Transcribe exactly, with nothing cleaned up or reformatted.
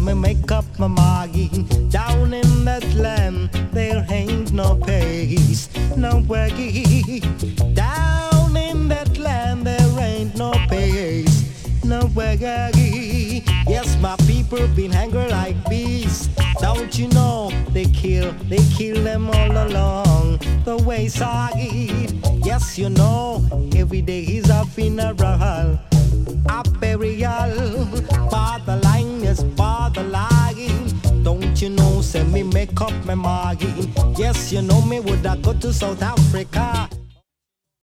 me make up my mind. Down in that land, there ain't no peace, no way. Down in that land, there ain't no peace, no way. Yes, my people been hungry like bees. Don't you know they kill, they kill them all along the wayside. Yes, you know every day is a funeral, a burial. Father line is father lying. Don't you know? Say me make up my mind. Yes, you know me would I go to South Africa.